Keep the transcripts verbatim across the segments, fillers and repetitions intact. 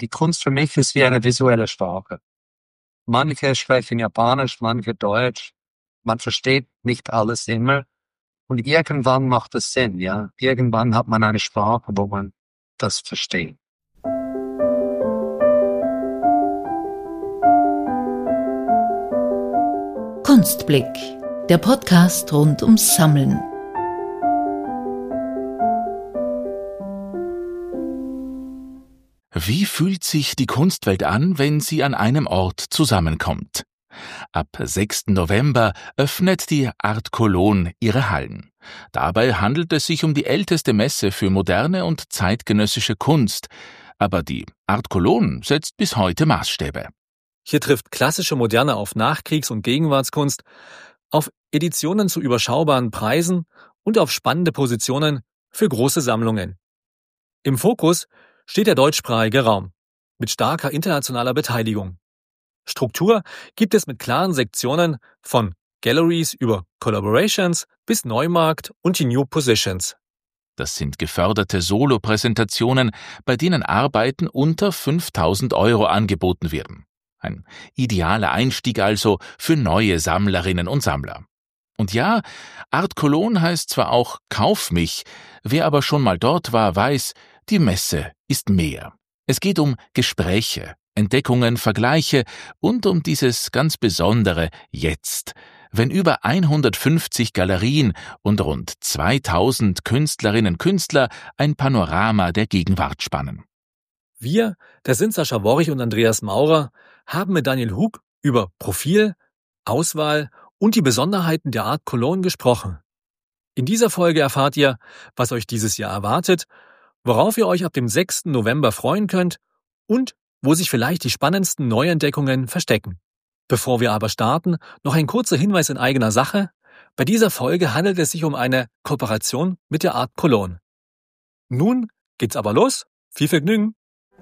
die Kunst für mich ist wie eine visuelle Sprache. Manche sprechen Japanisch, manche Deutsch. Man versteht nicht alles immer. Und irgendwann macht es Sinn, ja. Irgendwann hat man eine Sprache, wo man das versteht. Kunstblick, der Podcast rund ums Sammeln. Wie fühlt sich die Kunstwelt an, wenn sie an einem Ort zusammenkommt? Ab sechsten November öffnet die Art Cologne ihre Hallen. Dabei handelt es sich um die älteste Messe für moderne und zeitgenössische Kunst. Aber die Art Cologne setzt bis heute Maßstäbe. Hier trifft klassische Moderne auf Nachkriegs- und Gegenwartskunst, auf Editionen zu überschaubaren Preisen und auf spannende Positionen für große Sammlungen. Im Fokus steht der deutschsprachige Raum mit starker internationaler Beteiligung. Struktur gibt es mit klaren Sektionen von Galleries über Collaborations bis Neumarkt und die New Positions. Das sind geförderte Solo-Präsentationen, bei denen Arbeiten unter fünftausend Euro angeboten werden. Ein idealer Einstieg also für neue Sammlerinnen und Sammler. Und ja, Art Cologne heißt zwar auch Kauf mich, wer aber schon mal dort war, weiß, die Messe ist mehr. Es geht um Gespräche, Entdeckungen, Vergleiche und um dieses ganz besondere Jetzt, wenn über hundertfünfzig Galerien und rund zweitausend Künstlerinnen und Künstler ein Panorama der Gegenwart spannen. Wir, das sind Sascha Worrich und Andreas Maurer, haben mit Daniel Hug über Profil, Auswahl und die Besonderheiten der Art Cologne gesprochen. In dieser Folge erfahrt ihr, was euch dieses Jahr erwartet, worauf ihr euch ab dem sechsten November freuen könnt und wo sich vielleicht die spannendsten Neuentdeckungen verstecken. Bevor wir aber starten, noch ein kurzer Hinweis in eigener Sache. Bei dieser Folge handelt es sich um eine Kooperation mit der Art Cologne. Nun geht's aber los. Viel Vergnügen!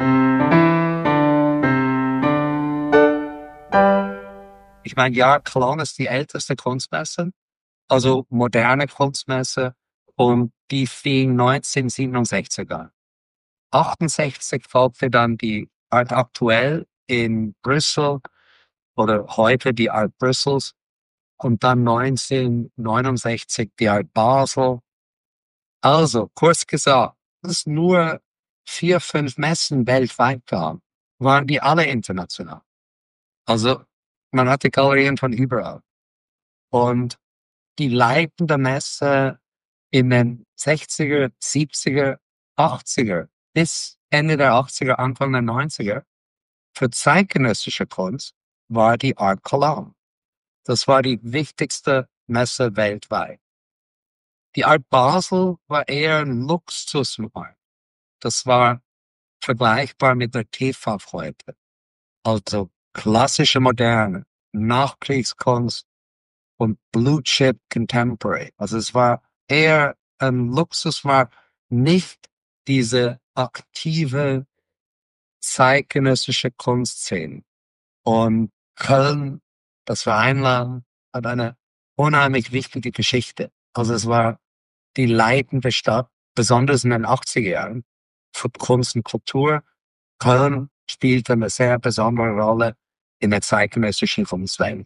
Ich meine, ja, Cologne ist die älteste Kunstmesse, also moderne Kunstmesse, und die fing neunzehnhundertsiebenundsechzig an. achtundsechzig folgte dann die Art Aktuell in Brüssel oder heute die Art Brüssels und dann neunzehnhundertneunundsechzig die Art Basel. Also, kurz gesagt, es nur vier, fünf Messen weltweit gab, waren die alle international. Also, man hatte Galerien von überall. Und die leitende Messe in den sechziger, siebziger, achtziger bis Ende der achtziger, Anfang der neunziger für zeitgenössische Kunst war die Art Cologne. Das war die wichtigste Messe weltweit. Die Art Basel war eher ein Luxusmarkt. Das war vergleichbar mit der T V heute. Also klassische Moderne, Nachkriegskunst und Blue Chip Contemporary. Also es war eher ein Luxusmarkt, nicht diese aktive zeitgenössische Kunstszene. Und Köln, das Rheinland, hat eine unheimlich wichtige Geschichte. Also es war die leitende Stadt, besonders in den achtziger Jahren, für Kunst und Kultur. Köln spielte eine sehr besondere Rolle in der zeitgenössischen Kunstwelt.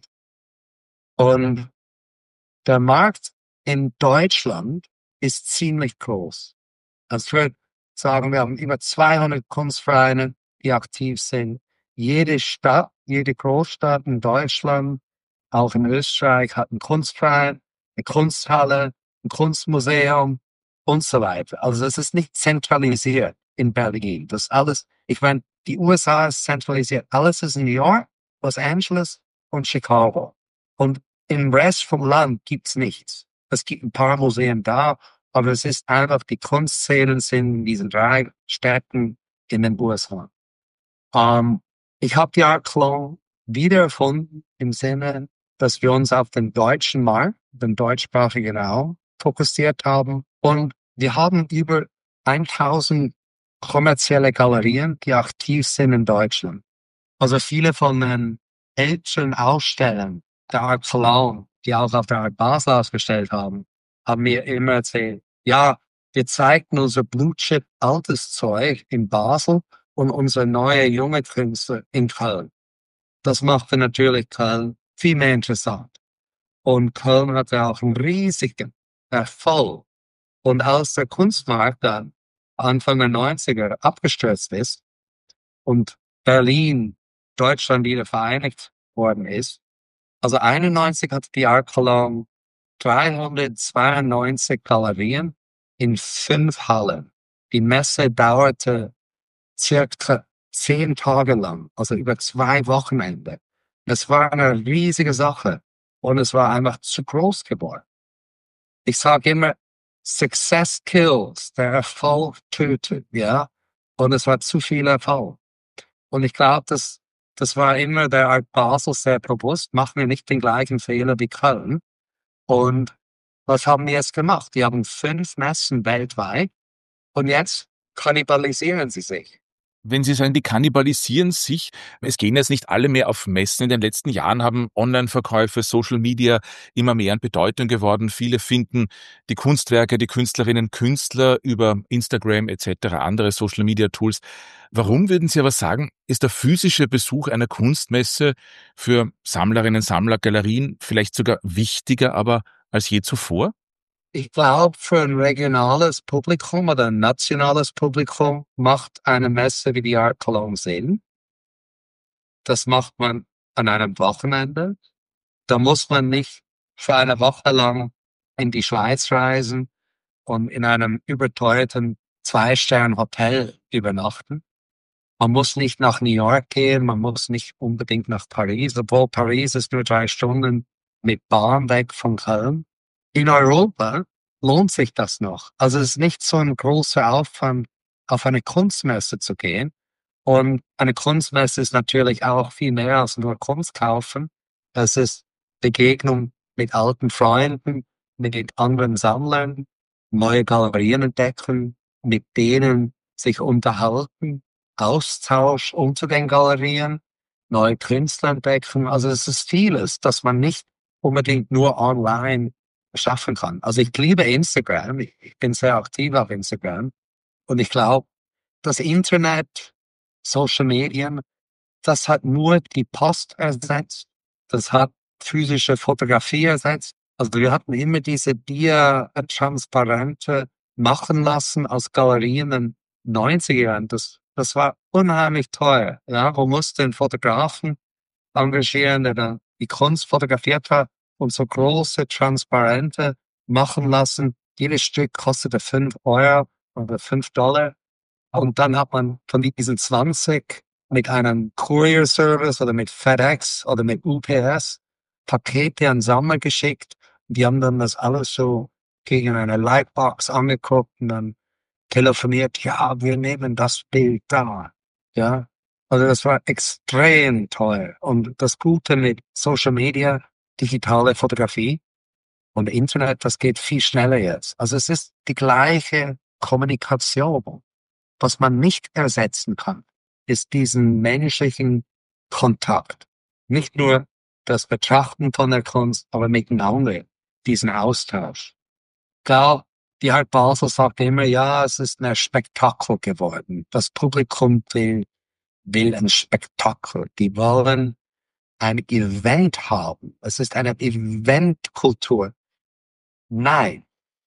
Und der Markt in Deutschland ist ziemlich groß. Also ich würde sagen, wir haben über zweihundert Kunstvereine, die aktiv sind. Jede Stadt, jede Großstadt in Deutschland, auch in Österreich, hat einen Kunstverein, eine Kunsthalle, ein Kunstmuseum und so weiter. Also es ist nicht zentralisiert in Berlin. Das alles, ich meine, die U S A ist zentralisiert. Alles ist in New York, Los Angeles und Chicago. Und im Rest vom Land gibt's nichts. Es gibt ein paar Museen da, aber es ist einfach, die Kunstszenen sind in diesen drei Städten in den U S A. Um, ich habe die Art Cologne wiedererfunden im Sinne, dass wir uns auf den deutschen Markt, den deutschsprachigen Raum fokussiert haben. Und wir haben über tausend kommerzielle Galerien, die aktiv sind in Deutschland. Also viele von den älteren Ausstellern der Art Cologne, die auch auf der Art Basel ausgestellt haben, haben mir immer erzählt, ja, wir zeigten unser Blue Chip altes Zeug in Basel und unsere neue junge Künstler in Köln. Das machte natürlich Köln viel mehr interessant. Und Köln hatte auch einen riesigen Erfolg. Und als der Kunstmarkt dann Anfang der neunziger abgestürzt ist und Berlin, Deutschland wieder vereinigt worden ist, also einundneunzig hatte die Art Cologne dreihundertzweiundneunzig Galerien in fünf Hallen. Die Messe dauerte circa zehn Tage lang, also über zwei Wochenende. Es war eine riesige Sache und es war einfach zu groß geworden. Ich sage immer, Success kills, der Erfolg tötet, ja. Und es war zu viel Erfolg. Und ich glaube, das, das war immer der Art Basel sehr bewusst, machen wir nicht den gleichen Fehler wie Köln. Und was haben wir jetzt gemacht? Die haben fünf Messen weltweit und jetzt kannibalisieren sie sich. Wenn Sie sagen, die kannibalisieren sich, es gehen jetzt nicht alle mehr auf Messen. In den letzten Jahren haben Online-Verkäufe, Social Media immer mehr an Bedeutung geworden. Viele finden die Kunstwerke, die Künstlerinnen, Künstler über Instagram et cetera, andere Social Media Tools. Warum, würden Sie aber sagen, ist der physische Besuch einer Kunstmesse für Sammlerinnen, Sammler, Galerien vielleicht sogar wichtiger aber als je zuvor? Ich glaube, für ein regionales Publikum oder ein nationales Publikum macht eine Messe wie die Art Cologne Sinn. Das macht man an einem Wochenende. Da muss man nicht für eine Woche lang in die Schweiz reisen und in einem überteuerten Zwei-Sterne-Hotel übernachten. Man muss nicht nach New York gehen, man muss nicht unbedingt nach Paris, obwohl Paris ist nur drei Stunden mit Bahn weg von Köln. In Europa lohnt sich das noch. Also es ist nicht so ein großer Aufwand, auf eine Kunstmesse zu gehen. Und eine Kunstmesse ist natürlich auch viel mehr als nur Kunst kaufen. Es ist Begegnung mit alten Freunden, mit anderen Sammlern, neue Galerien entdecken, mit denen sich unterhalten, Austausch unter den Galerien, neue Künstler entdecken. Also es ist vieles, das man nicht unbedingt nur online schaffen kann. Also ich liebe Instagram, ich bin sehr aktiv auf Instagram und ich glaube, das Internet, Social Medien, das hat nur die Post ersetzt, das hat physische Fotografie ersetzt. Also wir hatten immer diese Dia-Transparente machen lassen aus Galerien in den neunziger Jahren. Das, das war unheimlich teuer. Ja, man musste einen Fotografen engagieren, der dann die Kunst fotografiert hat und so große Transparente machen lassen. Jedes Stück kostete fünf Euro oder fünf Dollar. Und dann hat man von diesen zwanzig mit einem Courier Service oder mit FedEx oder mit U P S Pakete an Sammler geschickt. Die haben dann das alles so gegen eine Lightbox angeguckt und dann telefoniert, ja, wir nehmen das Bild da. Ja, also das war extrem teuer. Und das Gute mit Social Media, digitale Fotografie und Internet, das geht viel schneller jetzt. Also es ist die gleiche Kommunikation. Was man nicht ersetzen kann, ist diesen menschlichen Kontakt. Nicht nur das Betrachten von der Kunst, aber miteinander, diesen Austausch. Klar, die Art Basel sagt immer, ja, es ist ein Spektakel geworden. Das Publikum will, will ein Spektakel. Die wollen ein Event haben. Es ist eine Eventkultur. Nein,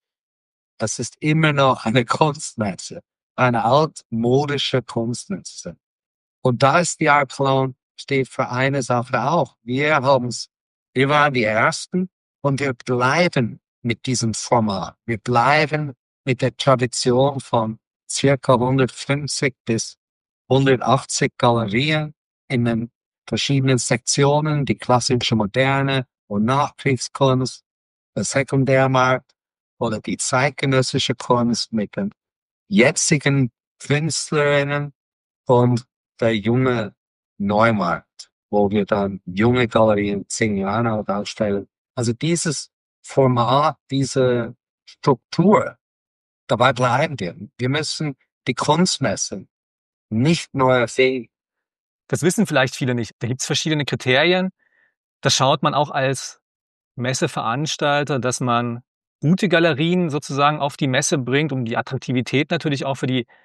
es ist immer noch eine Kunstmesse. Eine altmodische Kunstmesse. Und da ist die Art Cologne steht für eine Sache auch. Wir haben's, wir waren die Ersten und wir bleiben mit diesem Format. Wir bleiben mit der Tradition von circa hundertfünfzig bis hundertachtzig Galerien in den verschiedenen Sektionen, die klassische Moderne und Nachkriegskunst, der Sekundärmarkt oder die zeitgenössische Kunst mit den jetzigen Künstlerinnen und der junge Neumarkt, wo wir dann junge Galerien zehn Jahre alt ausstellen. Also dieses Format, diese Struktur, dabei bleiben wir. Wir müssen die Kunstmessen nicht neu erfinden. Das wissen vielleicht viele nicht. Da gibt es verschiedene Kriterien. Da schaut man auch als Messeveranstalter, dass man gute Galerien sozusagen auf die Messe bringt, um die Attraktivität natürlich auch für die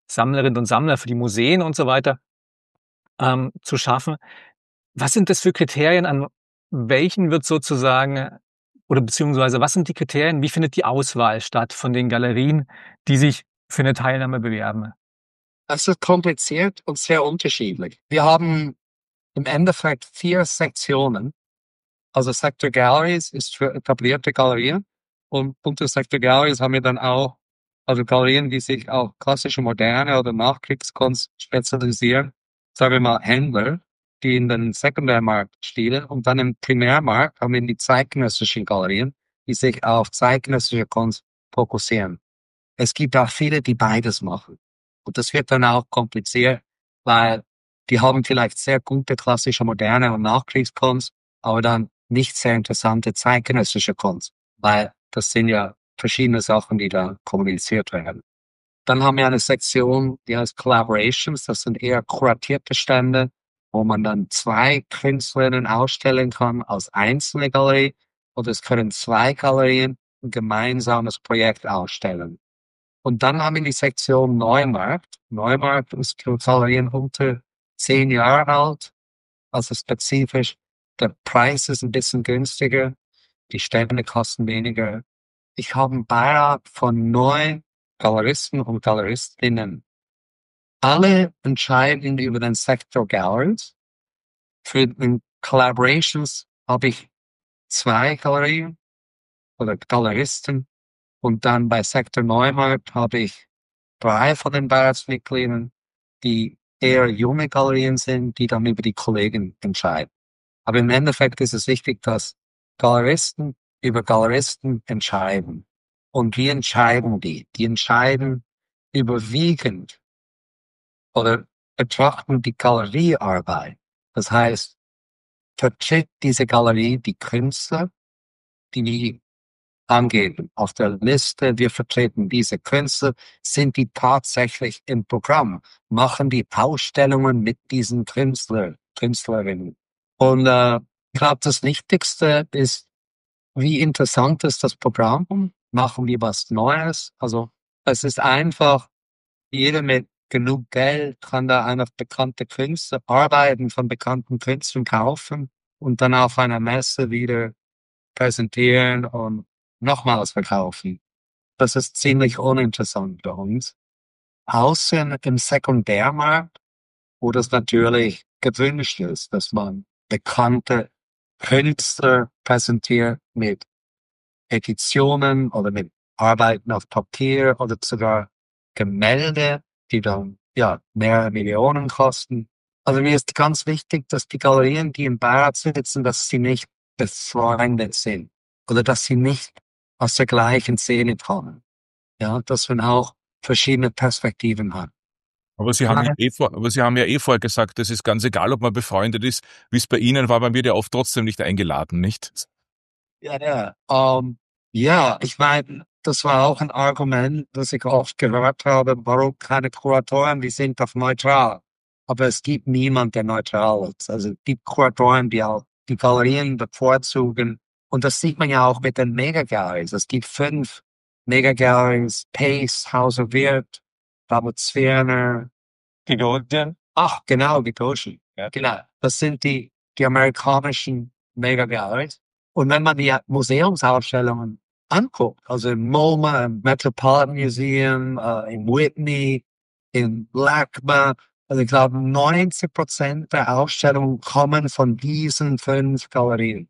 Sammlerinnen und Sammler, für die Museen und so weiter ähm, zu schaffen. Was sind das für Kriterien, an welchen wird sozusagen, oder beziehungsweise was sind die Kriterien, wie findet die Auswahl statt von den Galerien, die sich für eine Teilnahme bewerben? Das ist kompliziert und sehr unterschiedlich. Wir haben im Endeffekt vier Sektionen. Also Sector Galleries ist für etablierte Galerien und unter Sector Galleries haben wir dann auch also Galerien, die sich auf klassische moderne oder Nachkriegskunst spezialisieren, sagen wir mal Händler, die in den Sekundärmarkt stehen, und dann im Primärmarkt haben wir die zeitgenössischen Galerien, die sich auf zeitgenössische Kunst fokussieren. Es gibt auch viele, die beides machen. Und das wird dann auch kompliziert, weil die haben vielleicht sehr gute klassische moderne und Nachkriegskunst, aber dann nicht sehr interessante zeitgenössische Kunst, weil das sind ja verschiedene Sachen, die da kommuniziert werden. Dann haben wir eine Sektion, die heißt Collaborations. Das sind eher kuratierte Stände, wo man dann zwei Künstlerinnen ausstellen kann als einzelne Galerie, oder es können zwei Galerien ein gemeinsames Projekt ausstellen. Und dann haben wir die Sektion Neumarkt. Neumarkt ist für Galerien unter zehn Jahre alt, also spezifisch. Der Preis ist ein bisschen günstiger, die Stände kosten weniger. Ich habe einen Beirat von neun Galeristen und Galeristinnen. Alle entscheiden über den Sektor Galleries. Für den Collaborations habe ich zwei Galerien oder Galeristen. Und dann bei Sektor Neumarkt habe ich drei von den Beiratsmitgliedern, die eher junge Galerien sind, die dann über die Kollegen entscheiden. Aber im Endeffekt ist es wichtig, dass Galeristen über Galeristen entscheiden. Und wie entscheiden die? Die entscheiden überwiegend oder betrachten die Galeriearbeit. Das heißt, vertritt diese Galerie die Künstler, die angeben auf der Liste, wir vertreten diese Künstler, sind die tatsächlich im Programm, machen die Ausstellungen mit diesen Künstler, Künstlerinnen. Und äh, ich glaube, das Wichtigste ist, wie interessant ist das Programm? Machen wir was Neues? Also es ist einfach, jeder mit genug Geld kann da einfach bekannte Künstler, Arbeiten von bekannten Künstlern kaufen und dann auf einer Messe wieder präsentieren und nochmals verkaufen. Das ist ziemlich uninteressant bei uns. Außer im Sekundärmarkt, wo das natürlich gewünscht ist, dass man bekannte Künstler präsentiert mit Editionen oder mit Arbeiten auf Papier oder sogar Gemälde, die dann ja mehrere Millionen kosten. Also mir ist ganz wichtig, dass die Galerien, die im Beirat sitzen, dass sie nicht befreundet sind oder dass sie nicht aus der gleichen Szene kommen. Ja, dass man auch verschiedene Perspektiven hat. Aber Sie haben ja eh vor, aber Sie haben ja eh vorher gesagt, es ist ganz egal, ob man befreundet ist, wie es bei Ihnen war, man wird ja oft trotzdem nicht eingeladen, nicht? Ja, ja. Um, ja, ich meine, das war auch ein Argument, das ich oft gehört habe, warum keine Kuratoren, die sind doch neutral. Aber es gibt niemand, der neutral ist. Also es gibt Kuratoren, die auch die Galerien bevorzugen. Und das sieht man ja auch mit den Megagalleries. Es gibt fünf Megagalleries, Pace, Hauser Wirth, Robert Zwirner, Gagosian. Ach, genau, Gagosian. Ja. Genau. Das sind die, die amerikanischen Megagalleries. Und wenn man die Museumsausstellungen anguckt, also im MoMA, im Metropolitan Museum, äh, in Whitney, in LACMA, also ich glaube, neunzig Prozent der Ausstellungen kommen von diesen fünf Galerien.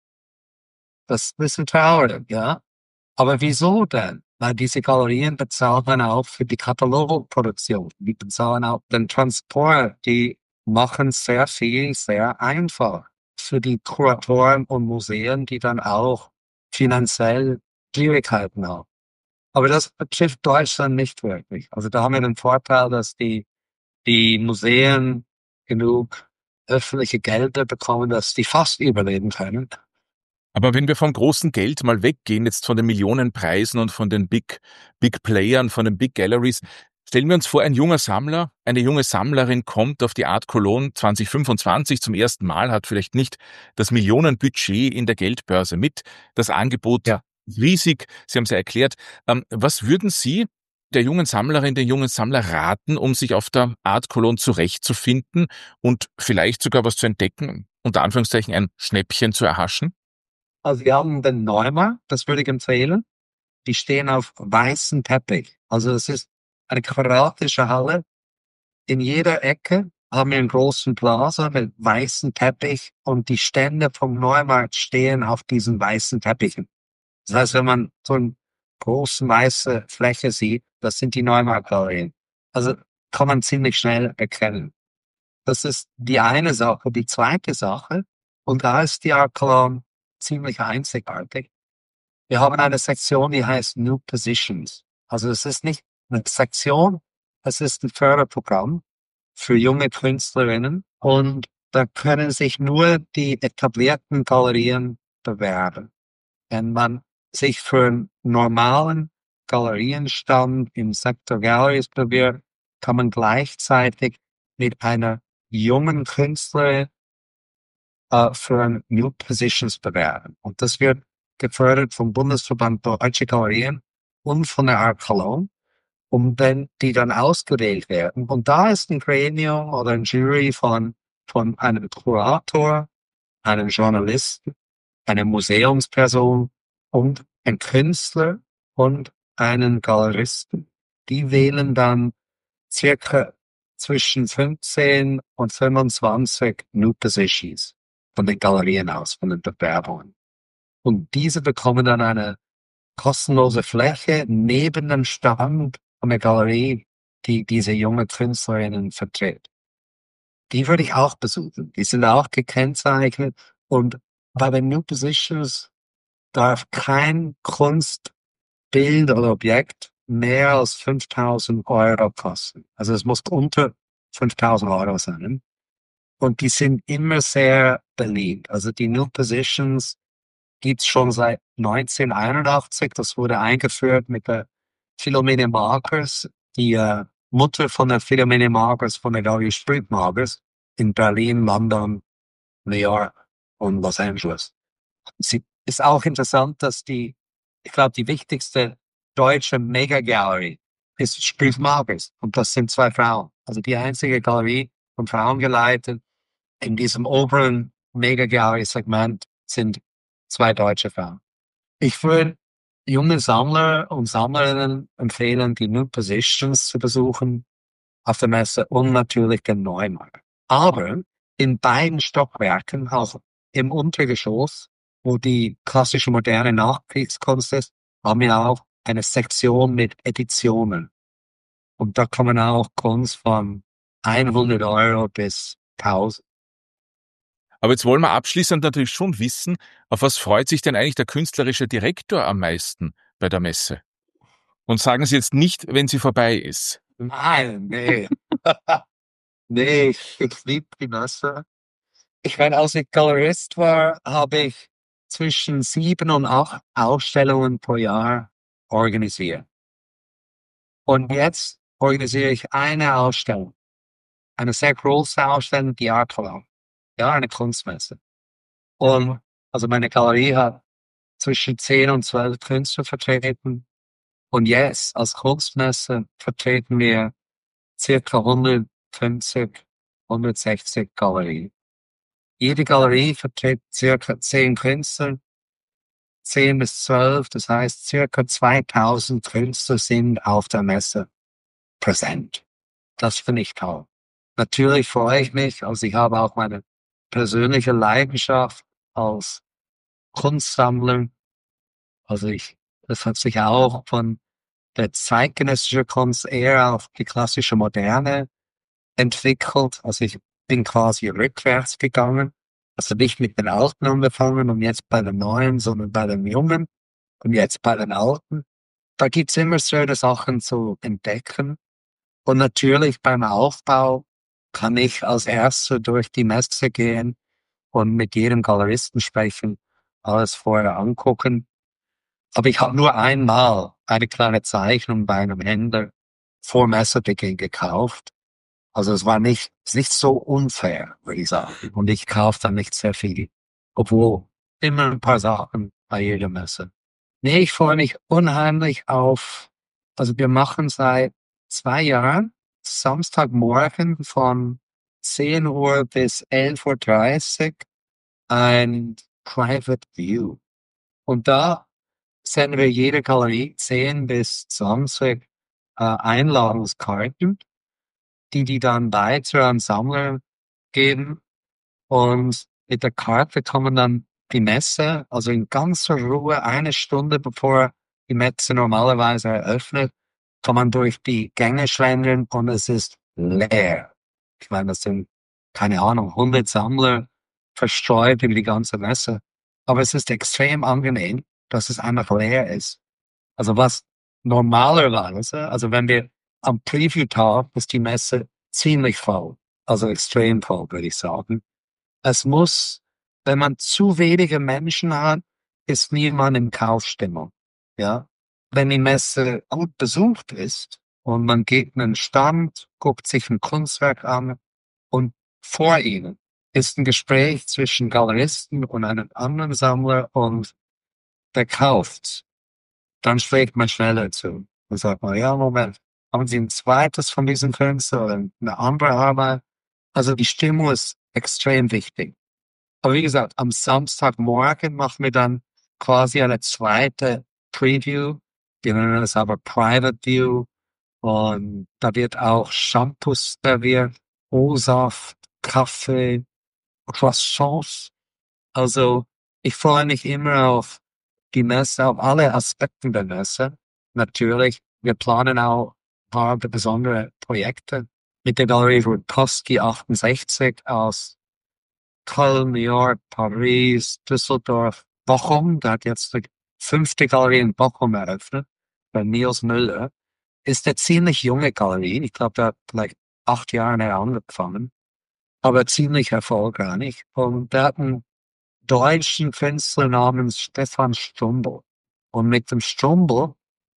Das ist ein bisschen traurig, ja. Aber wieso denn? Weil diese Galerien bezahlen auch für die Katalogproduktion. Die bezahlen auch den Transport. Die machen sehr viel, sehr einfach für die Kuratoren und Museen, die dann auch finanziell Schwierigkeiten haben. Aber das betrifft Deutschland nicht wirklich. Also da haben wir den Vorteil, dass die, die Museen genug öffentliche Gelder bekommen, dass die fast überleben können. Aber wenn wir vom großen Geld mal weggehen, jetzt von den Millionenpreisen und von den Big, Big Playern, von den Big Galleries, stellen wir uns vor, ein junger Sammler, eine junge Sammlerin kommt auf die Art Cologne zwanzig fünfundzwanzig zum ersten Mal, hat vielleicht nicht das Millionenbudget in der Geldbörse mit, das Angebot ja riesig, Sie haben es ja erklärt. Ähm, was würden Sie der jungen Sammlerin, den jungen Sammler raten, um sich auf der Art Cologne zurechtzufinden und vielleicht sogar was zu entdecken, unter Anführungszeichen ein Schnäppchen zu erhaschen? Also wir haben den Neumarkt, das würde ich empfehlen. Die stehen auf weißem Teppich. Also es ist eine quadratische Halle. In jeder Ecke haben wir einen großen Plaza mit weißem Teppich und die Stände vom Neumarkt stehen auf diesen weißen Teppichen. Das heißt, wenn man so eine große weiße Fläche sieht, das sind die Neumarkt-Galerien. Also kann man ziemlich schnell erkennen. Das ist die eine Sache. Die zweite Sache, und da ist die Art Cologne ziemlich einzigartig. Wir haben eine Sektion, die heißt New Positions. Also es ist nicht eine Sektion, es ist ein Förderprogramm für junge Künstlerinnen und da können sich nur die etablierten Galerien bewerben. Wenn man sich für einen normalen Galerienstand im Sektor Galleries bewirbt, kann man gleichzeitig mit einer jungen Künstlerin äh, für ein New Positions bewerben. Und das wird gefördert vom Bundesverband Deutsche Galerien und von der Art Cologne, um dann, die dann ausgewählt werden. Und da ist ein Gremium oder ein Jury von, von einem Kurator, einem Journalisten, einer Museumsperson und ein Künstler und einen Galeristen. Die wählen dann circa zwischen fünfzehn und fünfundzwanzig New Positions von den Galerien aus, von den Bewerbungen. Und diese bekommen dann eine kostenlose Fläche neben dem Stand von der Galerie, die diese junge Künstlerinnen vertritt. Die würde ich auch besuchen. Die sind auch gekennzeichnet und bei den New Positions darf kein Kunstbild oder Objekt mehr als fünftausend Euro kosten. Also es muss unter fünftausend Euro sein. Und die sind immer sehr beliebt. Also die New Positions gibt's schon seit neunzehnhunderteinundachtzig. Das wurde eingeführt mit der Philomene Magers, die äh, Mutter von der Philomene Magers von der Galerie Street Magers in Berlin, London, New York und Los Angeles. Sie ist auch interessant, dass die, ich glaube, die wichtigste deutsche Mega-Gallery ist Street Magers. Und das sind zwei Frauen. Also die einzige Galerie von Frauen geleitet in diesem oberen Mega-Gallery-Segment sind zwei deutsche Frauen. Ich würde junge Sammler und Sammlerinnen empfehlen, die New Positions zu besuchen auf der Messe und natürlich den Neumarkt. Aber in beiden Stockwerken, also im Untergeschoss, wo die klassische moderne Nachkriegskunst ist, haben wir auch eine Sektion mit Editionen. Und da kann man auch Kunst von hundert Euro bis tausend. Aber jetzt wollen wir abschließend natürlich schon wissen, auf was freut sich denn eigentlich der künstlerische Direktor am meisten bei der Messe? Und sagen Sie jetzt nicht, wenn sie vorbei ist. Nein, nee. nee, ich, ich liebe die Messe. Ich meine, als ich Galerist war, habe ich zwischen sieben und acht Ausstellungen pro Jahr organisiert. Und jetzt organisiere ich eine Ausstellung. Eine sehr große Ausstellung, die Art Cologne. Ja, eine Kunstmesse. Und also meine Galerie hat zwischen zehn und zwölf Künstler vertreten. Und jetzt als Kunstmesse vertreten wir circa hundertfünfzig, hundertsechzig Galerien. Jede Galerie vertritt circa zehn Künstler, zehn bis zwölf, das heißt circa zweitausend Künstler sind auf der Messe präsent. Das finde ich toll. Natürlich freue ich mich, also ich habe auch meine persönliche Leidenschaft als Kunstsammler. Also ich, das hat sich auch von der zeitgenössischen Kunst eher auf die klassische Moderne entwickelt. Also ich bin quasi rückwärts gegangen. Also nicht mit den Alten angefangen und jetzt bei den Neuen, sondern bei den Jungen und jetzt bei den Alten. Da gibt's immer schöne Sachen zu entdecken. Und natürlich beim Aufbau kann ich als Erster durch die Messe gehen und mit jedem Galeristen sprechen, alles vorher angucken. Aber ich habe nur einmal eine kleine Zeichnung bei einem Händler vor Messebeginn gekauft. Also es war nicht, ist nicht so unfair, würde ich sagen. Und ich kaufe dann nicht sehr viel. Obwohl immer ein paar Sachen bei jeder Messe. Nee, ich freue mich unheimlich auf Also wir machen seit zwei Jahren Samstagmorgen von zehn Uhr bis elf Uhr dreißig ein Private View. Und da senden wir jede Galerie zehn bis zwanzig äh, Einladungskarten, die die dann weiter an Sammler geben. Und mit der Karte kann man dann die Messe, also in ganzer Ruhe, eine Stunde bevor die Messe normalerweise eröffnet, kann man durch die Gänge schlendern und es ist leer. Ich meine, das sind, keine Ahnung, hundert Sammler verstreut über die ganze Messe. Aber es ist extrem angenehm, dass es einfach leer ist. Also was normalerweise, also wenn wir am Preview-Tag ist die Messe ziemlich voll, also extrem voll, würde ich sagen. Es muss, wenn man zu wenige Menschen hat, ist niemand in Kaufstimmung. Ja, wenn die Messe gut besucht ist und man geht in einen Stand, guckt sich ein Kunstwerk an und vor ihnen ist ein Gespräch zwischen Galeristen und einem anderen Sammler und der kauft, dann schlägt man schneller zu und sagt man, ja, Moment, haben Sie ein zweites von diesem Künstler oder eine andere Arbeit? Also die Stimmung ist extrem wichtig. Aber wie gesagt, am Samstagmorgen machen wir dann quasi eine zweite Preview. Wir nennen es aber Private View. Und da wird auch Shampoos serviert, O-Saft, Kaffee, Croissants. Also ich freue mich immer auf die Messe, auf alle Aspekte der Messe. Natürlich, wir planen auch ein paar besondere Projekte mit der Galerie Rutkowski achtundsechzig aus Köln, New York, Paris, Düsseldorf, Bochum. Da hat jetzt die fünfte Galerie in Bochum eröffnet, bei Niels Müller. Ist eine ziemlich junge Galerie. Ich glaube, der hat vielleicht acht Jahre angefangen, aber ziemlich erfolgreich. Und der hat einen deutschen Künstler namens Stefan Strumbel. Und mit dem Strumbel,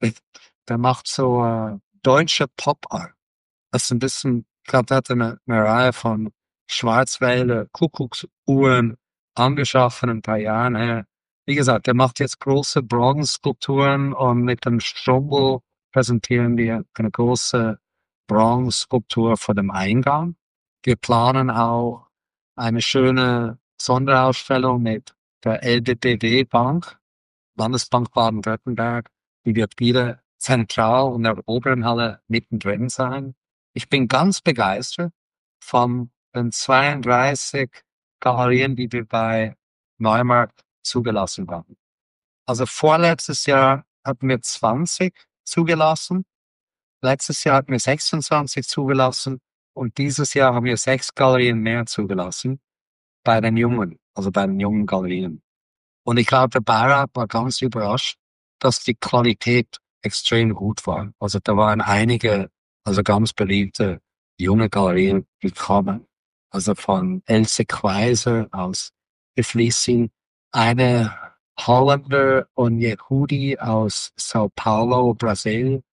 der macht so äh, deutsche Pop-Art. Das ist ein bisschen, ich glaube, der hat eine, eine Reihe von Schwarzwälder Kuckucksuhren angeschafft in ein paar Jahren her. Wie gesagt, der macht jetzt große Bronzeskulpturen und mit dem Strumbel präsentieren wir eine große Bronzeskulptur vor dem Eingang. Wir planen auch eine schöne Sonderausstellung mit der L B B W-Bank, Landesbank Baden-Württemberg, die wird wieder zentral in der oberen Halle mittendrin sein. Ich bin ganz begeistert von den zweiunddreißig Galerien, die wir bei Neumarkt zugelassen haben. Also vorletztes Jahr hatten wir zwanzig zugelassen, letztes Jahr hatten wir sechsundzwanzig zugelassen und dieses Jahr haben wir sechs Galerien mehr zugelassen bei den Jungen, also bei den jungen Galerien. Und ich glaube, der Beirat war ganz überrascht, dass die Qualität extrem gut war. Also da waren einige, also ganz beliebte junge Galerien gekommen. Also von Else Quaiser aus Beflissing, eine Holländer und Yehudi aus Sao Paulo, Brasil,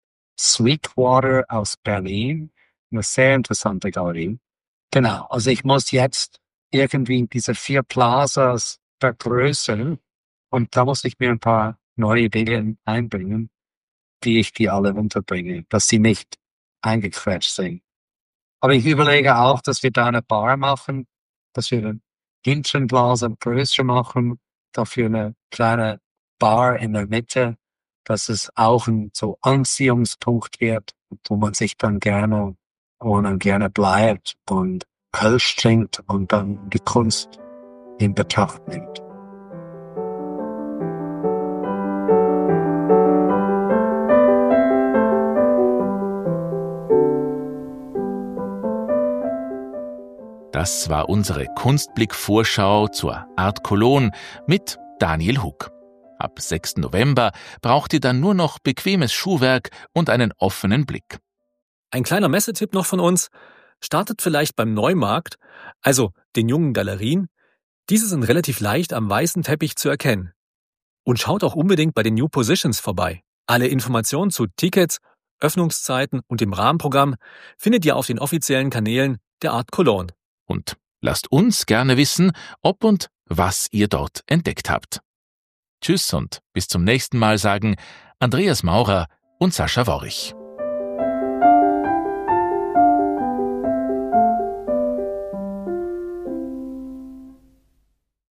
Sweetwater aus Berlin, eine sehr interessante Galerie. Genau, also ich muss jetzt irgendwie diese vier Plazas vergrößern und da muss ich mir ein paar neue Ideen einbringen, die ich die alle unterbringe, dass sie nicht eingequetscht sind. Aber ich überlege auch, dass wir da eine Bar machen, dass wir den hinteren Plaza größer machen, dafür eine kleine Bar in der Mitte, dass es auch ein so Anziehungspunkt wird, wo man sich dann gerne und dann gerne bleibt und Kölsch trinkt und dann die Kunst in Betracht nimmt. Das war unsere Kunstblick-Vorschau zur Art Cologne mit Daniel Hug. Ab sechsten November braucht ihr dann nur noch bequemes Schuhwerk und einen offenen Blick. Ein kleiner Messetipp noch von uns. Startet vielleicht beim Neumarkt, also den jungen Galerien. Diese sind relativ leicht am weißen Teppich zu erkennen. Und schaut auch unbedingt bei den New Positions vorbei. Alle Informationen zu Tickets, Öffnungszeiten und dem Rahmenprogramm findet ihr auf den offiziellen Kanälen der Art Cologne. Und lasst uns gerne wissen, ob und was ihr dort entdeckt habt. Tschüss und bis zum nächsten Mal sagen Andreas Maurer und Sascha Worrich.